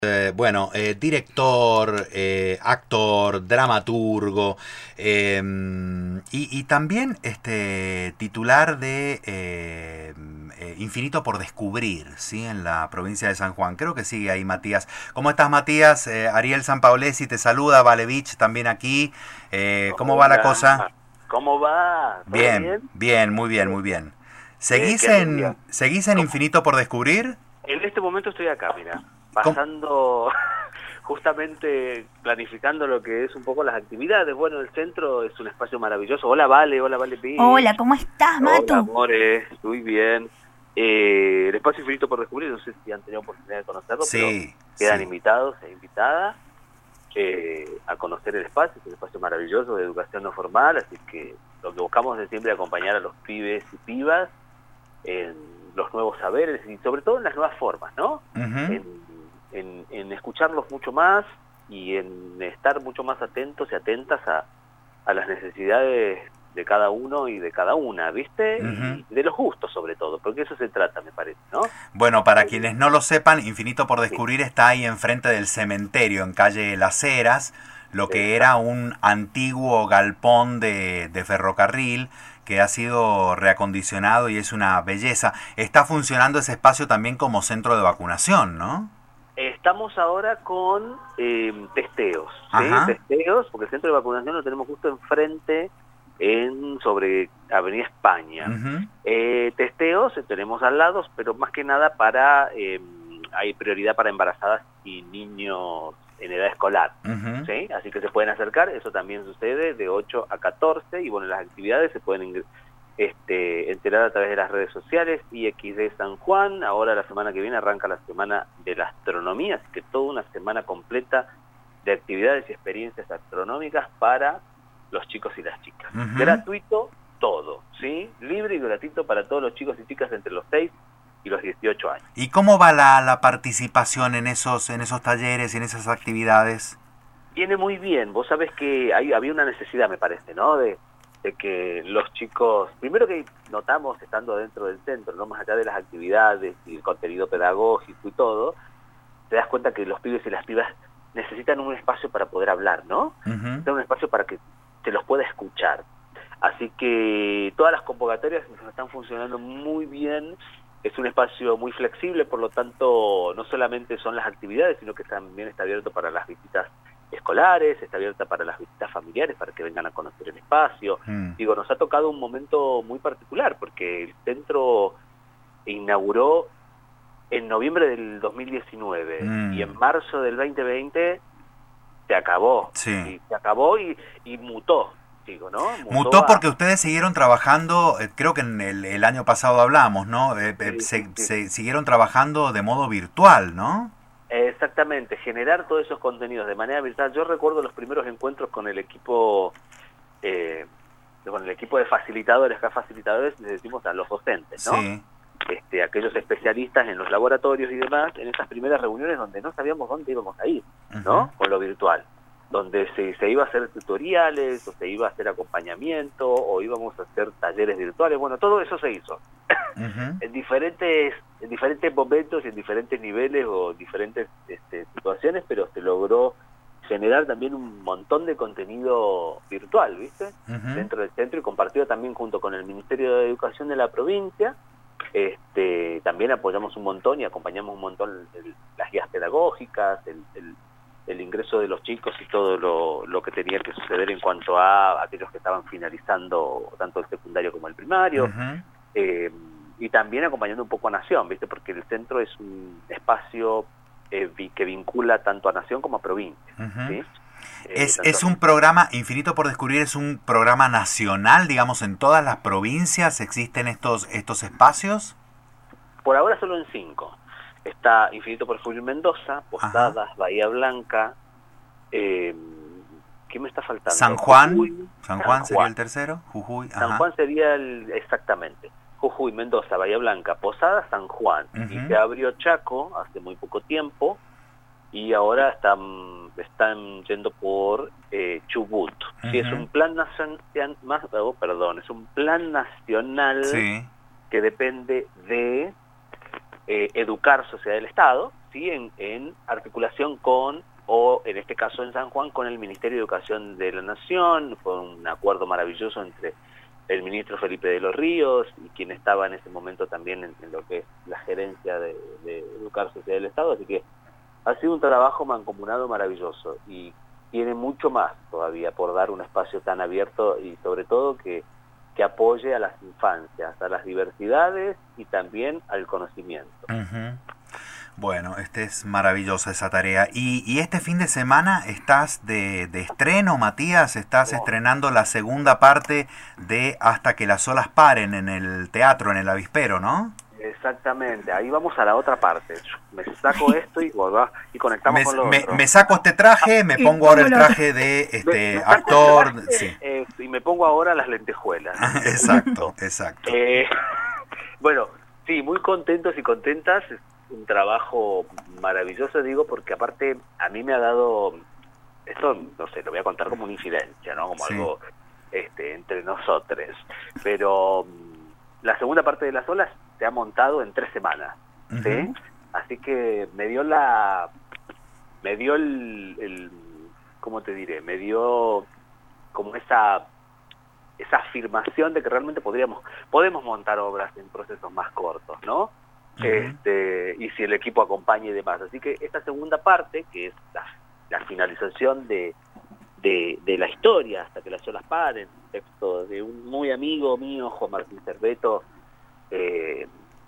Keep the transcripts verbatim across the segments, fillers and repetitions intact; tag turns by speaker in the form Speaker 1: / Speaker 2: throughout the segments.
Speaker 1: Eh, bueno, eh, director, eh, actor, dramaturgo eh, y, y también este titular de eh, eh, Infinito por Descubrir, ¿sí? En la provincia de San Juan. Creo que sigue ahí Matías. ¿Cómo estás, Matías? Eh, Ariel Sanpaolesi te saluda, Valevich también aquí. Eh, ¿Cómo va la cosa?
Speaker 2: Hola, ¿cómo va? ¿Todo
Speaker 1: Bien,
Speaker 2: bien?
Speaker 1: bien, muy bien,
Speaker 2: Bien.
Speaker 1: muy bien.
Speaker 2: Qué,
Speaker 1: ¿Seguís
Speaker 2: qué alegría.
Speaker 1: en, ¿seguís en
Speaker 2: ¿Cómo?
Speaker 1: Infinito por Descubrir?
Speaker 2: En este momento estoy acá, mira,
Speaker 1: ¿Cómo?
Speaker 2: pasando, justamente planificando lo que es un poco las actividades. Bueno, el centro es un espacio maravilloso. Hola, Vale, hola, Vale
Speaker 3: Hola,
Speaker 2: Beach.
Speaker 3: ¿cómo estás,
Speaker 2: Hola,
Speaker 3: Matu?
Speaker 2: amores, muy bien. Eh, el espacio infinito por descubrir, no sé si han tenido oportunidad de conocerlo, pero
Speaker 1: Sí,
Speaker 2: quedan
Speaker 1: sí.
Speaker 2: invitados e invitadas. Eh, a conocer el espacio, es un espacio maravilloso de educación no formal, así que lo que buscamos es siempre acompañar a los pibes y pibas en los nuevos saberes y sobre todo en las nuevas formas, ¿no?
Speaker 1: Ujú.
Speaker 2: En, en, en escucharlos mucho más y en estar mucho más atentos y atentas a, a las necesidades de cada uno y de cada una, ¿viste?
Speaker 1: Ujú.
Speaker 2: Y de los gustos sobre todo, porque eso se trata, me parece, ¿no?
Speaker 1: Bueno, para
Speaker 2: Eh,
Speaker 1: quienes no lo sepan, Infinito por
Speaker 2: sí,
Speaker 1: Descubrir está ahí enfrente del cementerio, en calle Las Heras, lo que era
Speaker 2: exacto.
Speaker 1: un antiguo galpón de, de ferrocarril que ha sido reacondicionado y es una belleza. Está funcionando ese espacio también como centro de vacunación, ¿no?
Speaker 2: Estamos ahora con eh, testeos, ¿sí?
Speaker 1: Ajá.
Speaker 2: Testeos, porque el centro de vacunación lo tenemos justo enfrente en sobre Avenida España.
Speaker 1: Ujú.
Speaker 2: Eh, testeos eh, tenemos al lado, pero más que nada para, eh, hay prioridad para embarazadas y niños en edad escolar,
Speaker 1: Ujú.
Speaker 2: ¿sí? Así que se pueden acercar, eso también sucede de ocho a catorce, y bueno, las actividades se pueden ingresar este, enterar a través de las redes sociales, I X D San Juan. Ahora la semana que viene arranca la semana de la astronomía, así que toda una semana completa de actividades y experiencias astronómicas para los chicos y las chicas.
Speaker 1: Ujú.
Speaker 2: Gratuito todo, ¿sí? Libre y gratuito para todos los chicos y chicas entre los seis y los dieciocho años.
Speaker 1: ¿Y cómo va la, la participación en esos, en esos talleres y en esas actividades?
Speaker 2: Viene muy bien, vos sabés que hay, había una necesidad, me parece, ¿no? De, de que los chicos, primero que notamos estando dentro del centro, no más allá de las actividades y el contenido pedagógico y todo, te das cuenta que los pibes y las pibas necesitan un espacio para poder hablar, ¿no?
Speaker 1: Ujú.
Speaker 2: Necesitan un espacio para que se los pueda escuchar. Así que todas las convocatorias nos están funcionando muy bien. Es un espacio muy flexible, por lo tanto, no solamente son las actividades, sino que también está abierto para las visitas escolares, está abierta para las visitas familiares, para que vengan a conocer el espacio.
Speaker 1: Mm.
Speaker 2: Digo, nos ha tocado un momento muy particular, porque el centro inauguró en noviembre del dos mil diecinueve y en
Speaker 1: Mm.
Speaker 2: marzo del veinte veinte se acabó,
Speaker 1: Sí.
Speaker 2: y se acabó y, y mutó, digo, ¿no? Mutó
Speaker 1: Mutó
Speaker 2: a...
Speaker 1: porque ustedes siguieron trabajando, eh, creo que en el, el año pasado hablamos, ¿no? Eh, eh,
Speaker 2: Sí, sí,
Speaker 1: se,
Speaker 2: sí.
Speaker 1: se siguieron trabajando de modo virtual, ¿no?
Speaker 2: Exactamente, generar todos esos contenidos de manera virtual. Yo recuerdo los primeros encuentros con el equipo, eh, con el equipo de facilitadores, acá facilitadores les decimos a los docentes, ¿no?
Speaker 1: Sí.
Speaker 2: Este, aquellos especialistas en los laboratorios y demás, en esas primeras reuniones donde no sabíamos dónde íbamos a ir,
Speaker 1: Ujú.
Speaker 2: ¿no? Con lo virtual, donde se, se iba a hacer tutoriales, o se iba a hacer acompañamiento, o íbamos a hacer talleres virtuales, bueno, todo eso se hizo.
Speaker 1: Ujú.
Speaker 2: En diferentes, en diferentes momentos y en diferentes niveles o diferentes este, situaciones, pero se logró generar también un montón de contenido virtual, ¿viste?
Speaker 1: Ujú.
Speaker 2: Dentro del centro, y compartido también junto con el Ministerio de Educación de la provincia. Este, también apoyamos un montón y acompañamos un montón el, las guías pedagógicas, el, el, el ingreso de los chicos y todo lo, lo que tenía que suceder en cuanto a aquellos que estaban finalizando tanto el secundario como el primario.
Speaker 1: Ujú.
Speaker 2: Eh, y también acompañando un poco a Nación, ¿viste? Porque el centro es un espacio eh, vi, que vincula tanto a Nación como a provincia,
Speaker 1: Ujú.
Speaker 2: ¿sí? Eh,
Speaker 1: Es,
Speaker 2: tanto
Speaker 1: es un programa, Infinito por Descubrir, es un programa nacional, digamos, en todas las provincias existen estos, estos espacios.
Speaker 2: por ahora solo en cinco. Está Infinito por Fulvio Mendoza,
Speaker 1: Ajá.
Speaker 2: Posadas, Bahía Blanca, eh, ¿qué me está
Speaker 1: San
Speaker 2: faltando?
Speaker 1: Juan,
Speaker 2: Jujuy,
Speaker 1: San
Speaker 2: San
Speaker 1: Juan sería
Speaker 2: Juan.
Speaker 1: el tercero, Jujuy,
Speaker 2: San
Speaker 1: ajá.
Speaker 2: Juan sería el, exactamente. Jujuy, Mendoza, Bahía Blanca, Posadas, San Juan. Y
Speaker 1: Ujú.
Speaker 2: se abrió Chaco hace muy poco tiempo, y ahora están, están yendo por eh, Chubut. Sí, es
Speaker 1: Ujú.
Speaker 2: un plan nacional, más, oh, perdón, es un plan nacional
Speaker 1: Sí.
Speaker 2: que depende de eh, Educar Sociedad del Estado, sí en, en articulación con, o en este caso en San Juan, con el Ministerio de Educación de la Nación. Fue un acuerdo maravilloso entre el ministro Felipe de los Ríos y quien estaba en ese momento también en, en lo que es la gerencia de, de Educar Sociedad del Estado, así que ha sido un trabajo mancomunado maravilloso y tiene mucho más todavía por dar un espacio tan abierto y sobre todo que, que apoye a las infancias, a las diversidades y también al conocimiento.
Speaker 1: Uh-huh. Bueno, este es maravillosa esa tarea. Y, y este fin de semana estás de, de estreno, Matías, estás oh. estrenando la segunda parte de Hasta que las olas paren en el teatro, en el Avispero, ¿no?
Speaker 2: Exactamente, ahí vamos a la otra parte. Me saco esto y, y conectamos
Speaker 1: me,
Speaker 2: con lo
Speaker 1: me,
Speaker 2: otro.
Speaker 1: Me saco este traje, me pongo ahora el traje de este me, me actor.
Speaker 2: Traje,
Speaker 1: sí.
Speaker 2: eh, y me pongo ahora las lentejuelas.
Speaker 1: Exacto, exacto.
Speaker 2: Eh, bueno, sí, muy contentos y contentas. Es un trabajo maravilloso, digo, porque aparte a mí me ha dado, esto no sé, lo voy a contar como una incidencia, ¿no? Como sí. algo este, entre nosotros. Pero la segunda parte de las olas se ha montado en tres semanas, ¿sí? Uh-huh. Así que me dio la, me dio el, el, ¿cómo te diré? Me dio como esa, esa afirmación de que realmente podríamos, podemos montar obras en procesos más cortos, ¿no? Uh-huh. Este, y si el equipo acompaña y demás. Así que esta segunda parte, que es la, la finalización de, de, de la historia, Hasta que las olas paren, texto de un muy amigo mío, Juan Martín Cerveto, Eh,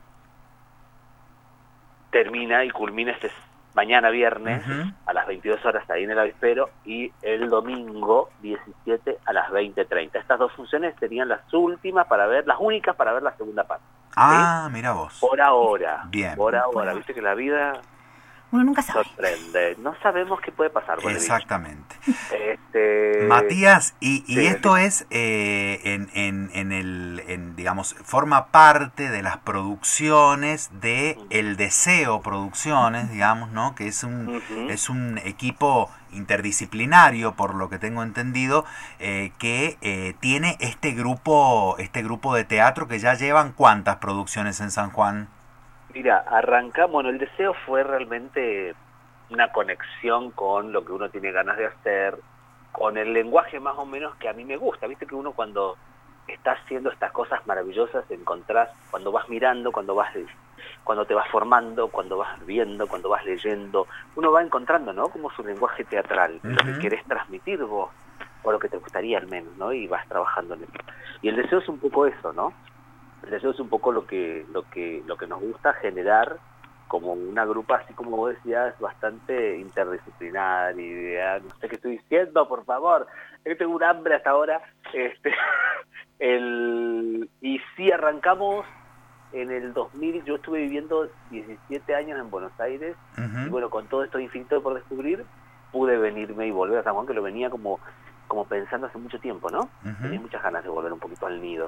Speaker 2: termina y culmina este mañana viernes uh-huh. a las veintidós horas ahí en el Avispero y el domingo diecisiete a las veinte treinta. Estas dos funciones serían las últimas para ver, las únicas para ver la segunda parte.
Speaker 1: Ah,
Speaker 2: ¿sí?
Speaker 1: mira vos.
Speaker 2: Por ahora.
Speaker 1: Bien.
Speaker 2: Por ahora, viste que la vida
Speaker 3: uno nunca sabe.
Speaker 2: Sorprende. No sabemos qué puede pasar.
Speaker 1: Exactamente.
Speaker 2: Este...
Speaker 1: Matías, y, y
Speaker 2: sí,
Speaker 1: esto
Speaker 2: sí.
Speaker 1: es, eh, en, en, en el, en, digamos, forma parte de las producciones de El Deseo Producciones, digamos, ¿no? Que es un, uh-huh. es un equipo interdisciplinario, por lo que tengo entendido, eh, que eh, tiene este grupo, este grupo de teatro que ya llevan ¿cuántas producciones en San Juan?
Speaker 2: Mira, arrancamos, bueno, El Deseo fue realmente una conexión con lo que uno tiene ganas de hacer, con el lenguaje más o menos que a mí me gusta. Viste que uno cuando está haciendo estas cosas maravillosas encontrás, cuando vas mirando, cuando vas cuando te vas formando, cuando vas viendo, cuando vas leyendo, uno va encontrando, ¿no? Como su lenguaje teatral, uh-huh. lo que querés transmitir vos, o lo que te gustaría al menos, ¿no? Y vas trabajando en eso. Y El Deseo es un poco eso, ¿no? El deseo es un poco lo que lo que lo que nos gusta generar como una grupa, así como vos decías, bastante interdisciplinaria. No sé qué estoy diciendo, por favor. Yo tengo un hambre hasta ahora. Este, el, y sí, arrancamos en el dos mil. Yo estuve viviendo diecisiete años en Buenos Aires. Uh-huh. Y bueno, con todo esto infinito por descubrir, pude venirme y volver a San Juan, que lo venía como, como pensando hace mucho tiempo, ¿no? Uh-huh. Tenía muchas ganas de volver un poquito al nido.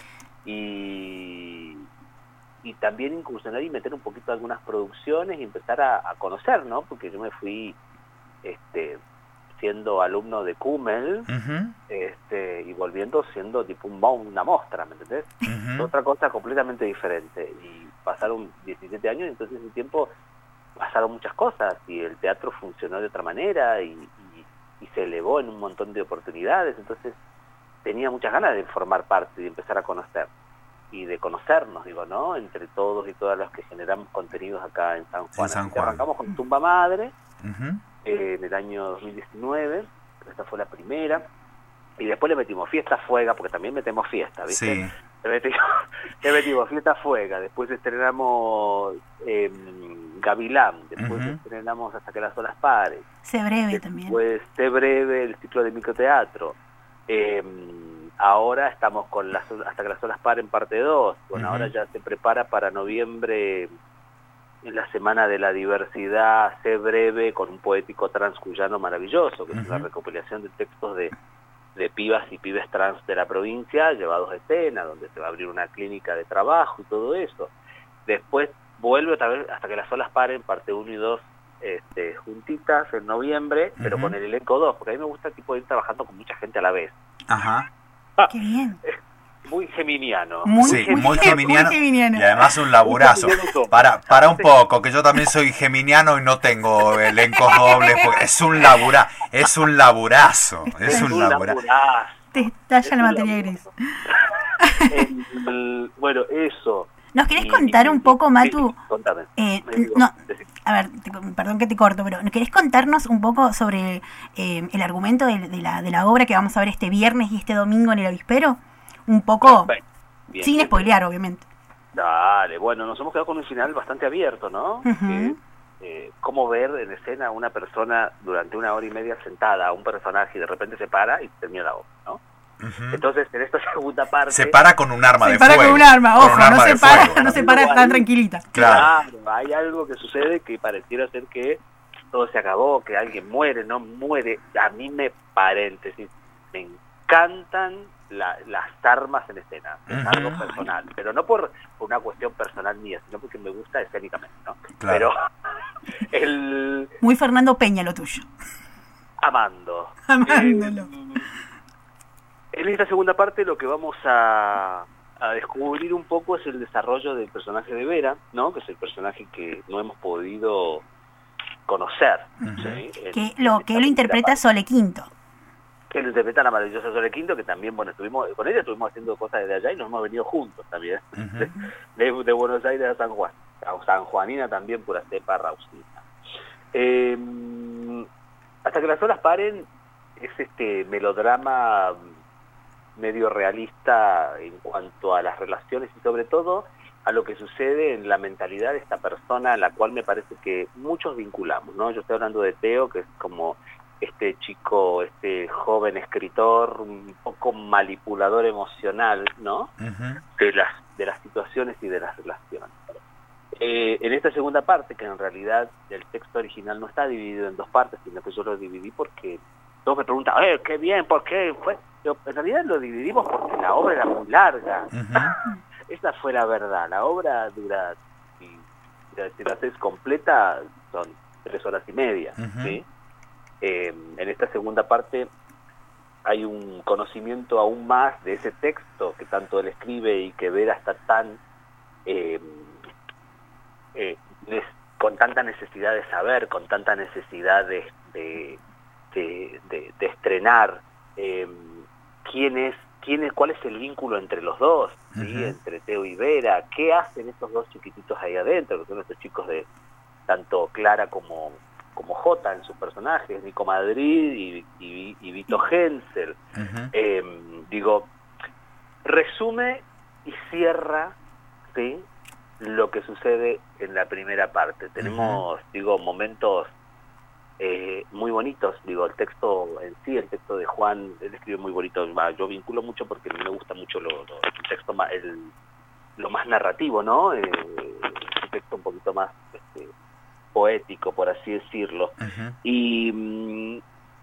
Speaker 2: Y, y también incursionar y meter un poquito algunas producciones y empezar a, a conocer, ¿no? Porque yo me fui este, siendo alumno de Kummel uh-huh. este, y volviendo siendo tipo un, una mostra, ¿me entendés? Uh-huh. Otra cosa completamente diferente. Y pasaron diecisiete años y entonces en ese tiempo pasaron muchas cosas y el teatro funcionó de otra manera y, y, y se elevó en un montón de oportunidades. Entonces tenía muchas ganas de formar parte y de empezar a conocer y de conocernos, digo, ¿no? Entre todos y todas los que generamos contenidos acá en San Juan.
Speaker 1: En San Juan.
Speaker 2: Arrancamos con Tumba Madre
Speaker 1: uh-huh.
Speaker 2: eh, en el año dos mil diecinueve, esta fue la primera, y después le metimos Fiesta Fuega, porque también metemos fiesta, ¿viste?
Speaker 1: Sí.
Speaker 2: Le metimos, le metimos Fiesta Fuega, después estrenamos eh, Gavilán, después uh-huh. estrenamos Hasta que las olas paren.
Speaker 3: Sé breve
Speaker 2: después,
Speaker 3: también.
Speaker 2: Después Sé breve, el ciclo de microteatro. Eh, ahora estamos con las, Hasta que las olas paren parte dos. Bueno, uh-huh. ahora ya se prepara para noviembre, en la Semana de la Diversidad, Sé breve, con un poético trans cuyano maravilloso, que uh-huh. es una recopilación de textos de, de pibas y pibes trans de la provincia, llevados a escena, donde se va a abrir una clínica de trabajo y todo eso. Después vuelve otra vez Hasta que las olas paren, parte uno y dos, Este, juntitas en noviembre, uh-huh. pero con el elenco dos, porque a mí me gusta tipo ir trabajando con mucha gente a la vez.
Speaker 1: Ajá.
Speaker 3: Qué bien.
Speaker 2: muy geminiano.
Speaker 3: Muy,
Speaker 1: Sí,
Speaker 3: muy,
Speaker 1: muy geminiano,
Speaker 3: muy geminiano.
Speaker 1: y además un laburazo. Para, para un poco, que yo también soy geminiano y no tengo elencos dobles, porque es un labura, es un laburazo, es un laburazo.
Speaker 3: Te estalla la materia gris.
Speaker 2: El, el, bueno, eso.
Speaker 3: ¿Nos querés
Speaker 2: Y-
Speaker 3: contar un poco, Matu?
Speaker 2: Sí, contame.
Speaker 3: Eh,
Speaker 2: Me digo,
Speaker 3: no,
Speaker 2: decí.
Speaker 3: a ver, te- perdón que te corto, pero ¿no querés contarnos un poco sobre eh, el argumento de, de la, de la obra que vamos a ver este viernes y este domingo en el Avispero? Un poco,
Speaker 2: Perfecto. Bien,
Speaker 3: sin
Speaker 2: bien.
Speaker 3: spoilear, obviamente.
Speaker 2: Dale, bueno, nos hemos quedado con un final bastante abierto, ¿no?
Speaker 3: Ujú.
Speaker 2: Que, eh, cómo ver en escena a una persona durante una hora y media sentada, a un personaje, y de repente se para y termina la obra, ¿no?
Speaker 1: Ujú.
Speaker 2: Entonces, en esta segunda parte...
Speaker 1: Se para con un arma
Speaker 3: Se
Speaker 1: de
Speaker 3: para
Speaker 1: fuego.
Speaker 3: con un arma,
Speaker 1: con
Speaker 3: ojo,
Speaker 1: un
Speaker 3: no
Speaker 1: arma
Speaker 3: se
Speaker 1: de
Speaker 3: para,
Speaker 1: fuego.
Speaker 3: no se para tan tranquilita.
Speaker 1: Claro.
Speaker 2: Claro, hay algo que sucede que pareciera ser que todo se acabó, que alguien muere, no muere. A mí me, paréntesis, me encantan la- las armas en escena, es
Speaker 1: Ujú.
Speaker 2: algo personal, pero no por, por una cuestión personal mía, sino porque me gusta escénicamente, ¿no?
Speaker 1: Claro.
Speaker 2: Pero el
Speaker 3: Muy Fernando Peña lo tuyo.
Speaker 2: amando.
Speaker 3: Amándolo.
Speaker 2: Eh, en esta segunda parte lo que vamos a, a descubrir un poco es el desarrollo del personaje de Vera, ¿no? Que es el personaje que no hemos podido conocer.
Speaker 1: Ujú.
Speaker 2: ¿sí? En-
Speaker 3: Que
Speaker 2: en
Speaker 3: lo
Speaker 2: esta
Speaker 3: que lo
Speaker 2: primera
Speaker 3: interpreta
Speaker 2: parte.
Speaker 3: Sole Quinto.
Speaker 2: Que lo interpreta la maravillosa Sole Quinto, que también, bueno, estuvimos con ella estuvimos haciendo cosas desde allá y nos hemos venido juntos también,
Speaker 1: Ujú.
Speaker 2: de, de- de Buenos Aires a San Juan. A San Juanina también, pura cepa rausina. Eh, hasta que las olas paren es este melodrama medio realista en cuanto a las relaciones y sobre todo a lo que sucede en la mentalidad de esta persona a la cual me parece que muchos vinculamos, ¿no? Yo estoy hablando de Teo, que es como este chico, este joven escritor, un poco manipulador emocional, ¿no?
Speaker 1: Ujú.
Speaker 2: De las, de las situaciones y de las relaciones. Eh, en esta segunda parte, que en realidad el texto original no está dividido en dos partes, sino que yo lo dividí porque todos me preguntan, eh, qué bien, ¿por qué fue? Yo, en realidad lo dividimos porque la obra era muy larga.
Speaker 1: Ujú.
Speaker 2: Esa fue la verdad. La obra dura, si, si la haces completa, son tres horas y media.
Speaker 1: Ujú.
Speaker 2: ¿sí? Eh, en esta segunda parte hay un conocimiento aún más de ese texto que tanto él escribe y que Vera está tan eh, eh, nes- con tanta necesidad de saber, con tanta necesidad de, de, de, de- de estrenar eh, quién es, quién es, cuál es el vínculo entre los dos, ¿sí?
Speaker 1: Ujú.
Speaker 2: Entre Teo y Vera, qué hacen estos dos chiquititos ahí adentro, que son estos chicos de tanto Clara como como Jota en sus personajes, Nico Madrid y, y, y Vito Hensel.
Speaker 1: Ujú.
Speaker 2: Eh, digo, resume y cierra, ¿sí?, lo que sucede en la primera parte. Tenemos, digo, momentos eh, muy bonitos. Digo, el texto en sí, el texto de Juan, él escribe muy bonito. Va, yo vinculo mucho porque a mí me gusta mucho lo, lo- el texto más, el, lo más narrativo, ¿no? Eh, el texto un poquito más este, poético, por así decirlo.
Speaker 1: Ujú.
Speaker 2: Y mm,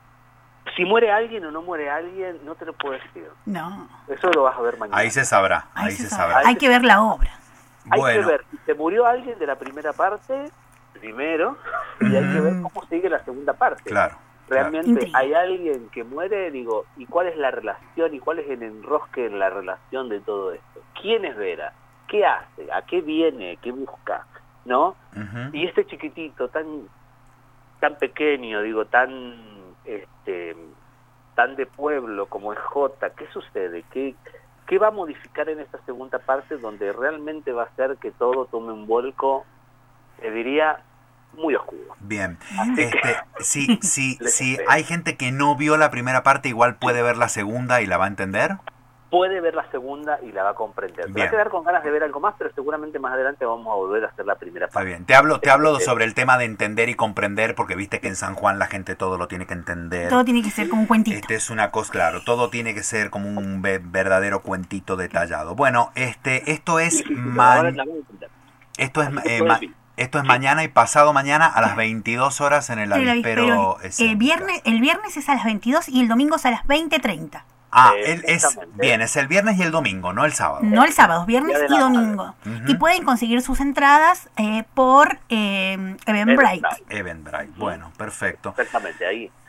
Speaker 2: si muere alguien o no muere alguien, no te lo puedo decir.
Speaker 3: No.
Speaker 2: Eso lo vas a ver mañana.
Speaker 1: Ahí se sabrá,
Speaker 3: Ahí
Speaker 1: ahí
Speaker 3: se
Speaker 1: se
Speaker 3: sabe.
Speaker 1: sabrá.
Speaker 3: Hay que ver la obra.
Speaker 2: Hay
Speaker 1: Bueno,
Speaker 2: que ver si se murió alguien de la primera parte primero y hay que ver
Speaker 3: Mm.
Speaker 2: cómo sigue la segunda parte.
Speaker 1: claro.
Speaker 2: Realmente
Speaker 3: Intriga.
Speaker 2: hay alguien que muere, digo, ¿y cuál es la relación y cuál es el enrosque en la relación de todo esto? ¿Quién es Vera? ¿Qué hace? ¿A qué viene? ¿Qué busca? ¿No?
Speaker 1: Ujú.
Speaker 2: Y este chiquitito tan tan pequeño, digo, tan este tan de pueblo como es Jota, ¿qué sucede? ¿Qué, qué va a modificar en esta segunda parte donde realmente va a hacer que todo tome un vuelco, te diría, muy oscuro?
Speaker 1: Bien.
Speaker 2: Así que-
Speaker 1: Este, si, si,
Speaker 2: Les
Speaker 1: si
Speaker 2: espero.
Speaker 1: hay gente que no vio la primera parte, igual puede ver la segunda y la va a entender.
Speaker 2: Puede ver la segunda y la va a comprender. Se va
Speaker 1: Bien.
Speaker 2: a quedar con ganas de ver algo más, pero seguramente más adelante vamos a volver a hacer la primera
Speaker 1: Está
Speaker 2: parte.
Speaker 1: bien. Te hablo, te hablo
Speaker 2: Este,
Speaker 1: sobre el tema de entender y comprender, porque viste que en San Juan la gente todo lo tiene que entender.
Speaker 3: Todo tiene que ser como un cuentito.
Speaker 1: Este es una cosa, claro, todo tiene que ser como un ve- verdadero cuentito detallado. Bueno, este, esto es
Speaker 2: sí, sí, pero
Speaker 1: ma-
Speaker 2: ahora la voy a entender.
Speaker 1: esto es
Speaker 2: Así que
Speaker 1: eh,
Speaker 2: todo
Speaker 1: ma-
Speaker 2: bien.
Speaker 1: esto es mañana y pasado mañana a las veintidós horas en el
Speaker 3: El
Speaker 1: avispero.
Speaker 3: avispero, el
Speaker 1: escénica.
Speaker 3: viernes, el viernes es a las veintidós y el domingo es a las veinte treinta.
Speaker 1: Ah,
Speaker 2: Eh,
Speaker 1: él es
Speaker 2: exactamente.
Speaker 1: bien, es el viernes y el domingo, no el sábado.
Speaker 3: No el sábado, viernes
Speaker 2: Día de
Speaker 3: y
Speaker 2: la
Speaker 3: domingo.
Speaker 1: Madre. Ujú.
Speaker 3: Y pueden conseguir sus entradas eh, por eh, Eventbrite.
Speaker 2: Eventbrite.
Speaker 1: Eventbrite. Bueno, perfecto.
Speaker 2: Exactamente, ahí.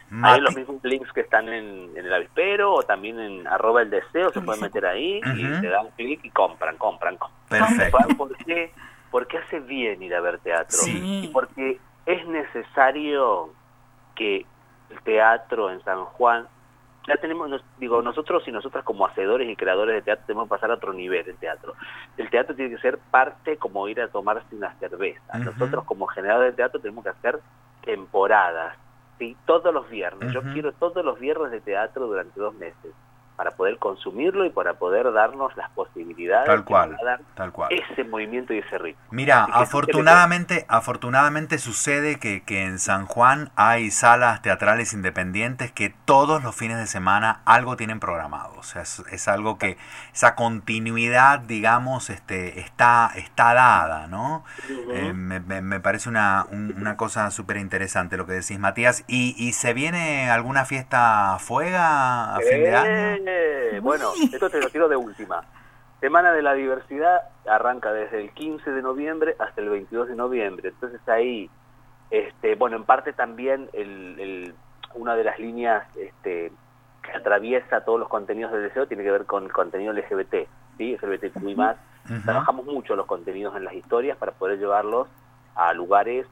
Speaker 2: Ahí los mismos links que están en, en el avispero o también en arroba el deseo se pueden meter ahí uh-huh. y le dan clic y compran, compran, compran.
Speaker 1: Perfecto.
Speaker 2: ¿Por qué? Porque hace bien ir a ver teatro.
Speaker 3: Sí.
Speaker 2: Y porque es necesario que el teatro en San Juan, ya tenemos, nos, digo, nosotros y nosotras como hacedores y creadores de teatro tenemos que pasar a otro nivel del teatro. El teatro tiene que ser parte como ir a tomarse una cerveza. Uh-huh. Nosotros como generadores de teatro tenemos que hacer temporadas. Sí, todos los viernes. Uh-huh. Yo quiero todos los viernes de teatro durante dos meses para poder consumirlo y para poder darnos las posibilidades
Speaker 1: tal cual,
Speaker 2: de dar
Speaker 1: tal cual.
Speaker 2: ese movimiento y ese ritmo.
Speaker 1: Mira, afortunadamente, afortunadamente sucede que, que en San Juan hay salas teatrales independientes que todos los fines de semana algo tienen programado. O sea, es, es algo que esa continuidad, digamos, este, está, está dada, ¿no? Uh-huh. Eh, me, me, me parece una, un, una cosa súper interesante lo que decís, Matías. ¿Y, y se viene alguna fiesta fuega a fin de año?
Speaker 2: Eh, bueno, esto te lo tiro de última. Semana de la Diversidad arranca desde el quince de noviembre hasta el veintidós de noviembre. Entonces ahí, este, bueno, en parte también el, el, una de las líneas este, que atraviesa todos los contenidos del deseo tiene que ver con contenido L G B T, ¿sí? L G B T Q I más. Uh-huh. Trabajamos mucho los contenidos en las historias para poder llevarlos a lugares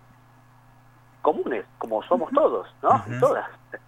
Speaker 2: comunes, como somos todos, ¿no? Uh-huh. Todas.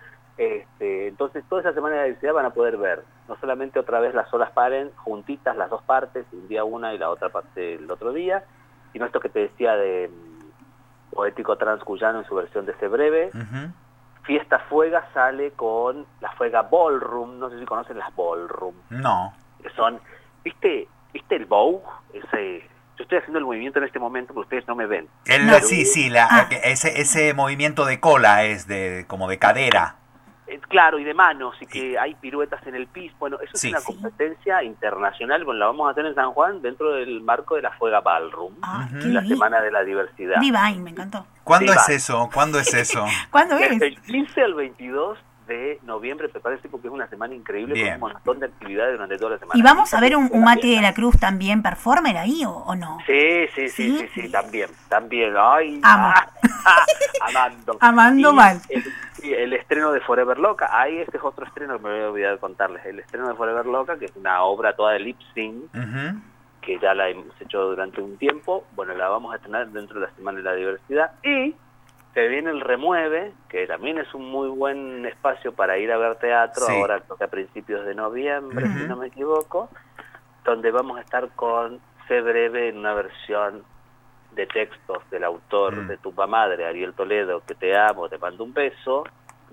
Speaker 2: Este, entonces toda esa semana de la diversidad van a poder ver no solamente otra vez las olas paren juntitas las dos partes, un día una y la otra parte el otro día, sino esto que te decía de um, Poético Transcuyano en su versión de ese breve. Uh-huh. Fiesta Fuega sale con la Fuega Ballroom, no sé si conocen las Ballroom.
Speaker 1: No.
Speaker 2: Que son, ¿viste, viste el bow? Ese, yo estoy haciendo el movimiento en este momento, pero ustedes no me ven.
Speaker 1: El,
Speaker 2: pero,
Speaker 1: sí, sí, la, ah. ese, ese movimiento de cola es de como de cadera.
Speaker 2: Claro, y de manos, y que hay piruetas en el piso. Bueno, eso
Speaker 1: sí.
Speaker 2: es una competencia internacional, bueno, la vamos a hacer en San Juan dentro del marco de la Fuega Ballroom,
Speaker 3: ah,
Speaker 2: uh-huh. la Semana de la Diversidad.
Speaker 3: Divine, me encantó.
Speaker 1: ¿Cuándo Divine. es eso? ¿Cuándo es eso?
Speaker 3: ¿Cuándo es?
Speaker 2: Desde el quince al veintidós de noviembre, prepárense porque es una semana increíble,
Speaker 1: Bien.
Speaker 2: con un montón de actividades durante toda la semana.
Speaker 3: ¿Y vamos a ver un, un Mati de la Cruz también performer ahí o, o no?
Speaker 2: Sí, sí, sí, sí, sí, sí, también, también. Ay,
Speaker 3: Amo.
Speaker 2: Ah, ah, amando.
Speaker 3: Amando
Speaker 2: y
Speaker 3: mal.
Speaker 2: El, el estreno de Forever Loca, ahí este es otro estreno que me voy a olvidar de contarles, el estreno de Forever Loca, que es una obra toda de lip sync, uh-huh. que ya la hemos hecho durante un tiempo, bueno, la vamos a estrenar dentro de la Semana de la Diversidad, y se viene el Remueve, que también es un muy buen espacio para ir a ver teatro, sí. ahora toca a principios de noviembre, uh-huh. si no me equivoco, donde vamos a estar con Sé Breve en una versión de textos del autor mm. de Tumba Madre, Ariel Toledo, que te amo, te mando un beso,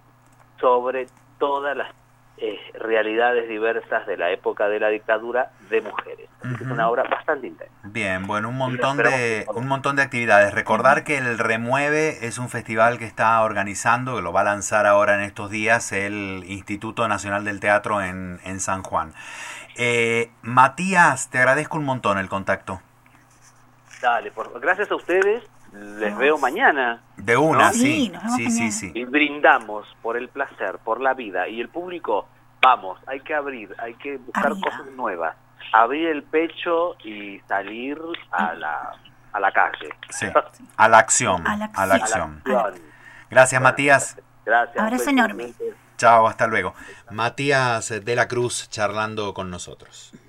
Speaker 2: sobre todas las eh, realidades diversas de la época de la dictadura de mujeres. Así que es una obra bastante intensa.
Speaker 1: Bien, bueno, un montón de un montón de actividades. Recordar que el Remueve es un festival que está organizando, que lo va a lanzar ahora en estos días, el Instituto Nacional del Teatro en, en San Juan. Eh, Matías, te agradezco un montón el contacto.
Speaker 2: Dale, por, gracias a ustedes, les veo mañana.
Speaker 1: De una,
Speaker 2: ¿no?
Speaker 1: sí, sí, sí, sí.
Speaker 2: Y brindamos por el placer, por la vida. Y el público, vamos, hay que abrir, hay que buscar Arriba. cosas nuevas. Abrir el pecho y salir a la, a la calle.
Speaker 1: Sí, a la acción, a la acción. A la acción. A la acción. Gracias, Matías.
Speaker 2: Gracias.
Speaker 3: Abrazo enorme.
Speaker 1: Chao, hasta luego. Matías de la Cruz charlando con nosotros.